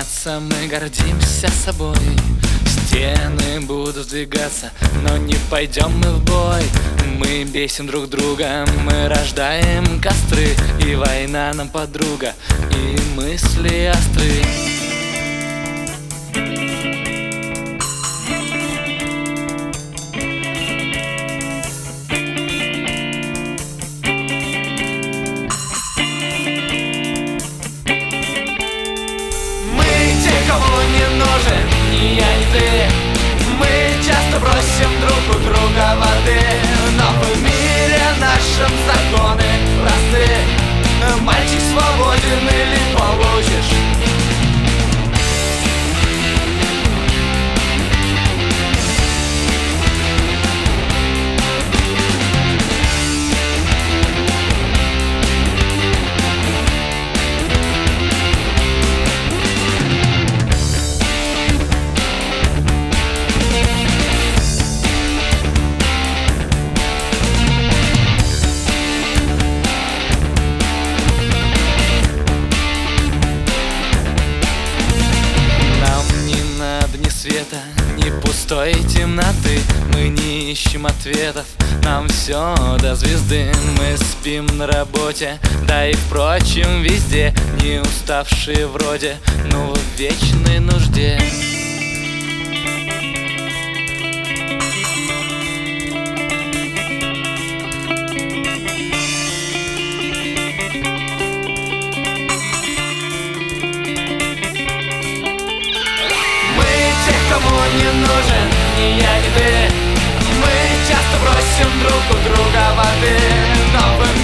меняться, мы гордимся собой. Стены будут двигаться, но не пойдем мы в бой. Мы бесим друг друга, мы рождаем костры, и война нам подруга, и мысли остры. Кому не нужен ни я, ни ты. Мы часто просим друг у друга воды, но в мире нашем законы просты. Мальчик свободен или получишь. Света, ни пустой темноты. Мы не ищем ответов, нам все до звезды. Мы спим на работе, да и впрочем везде. Не уставшие вроде, но в вечной нужде. Кому не нужен ни я, ни ты. Мы часто просим друг у друга воды, но в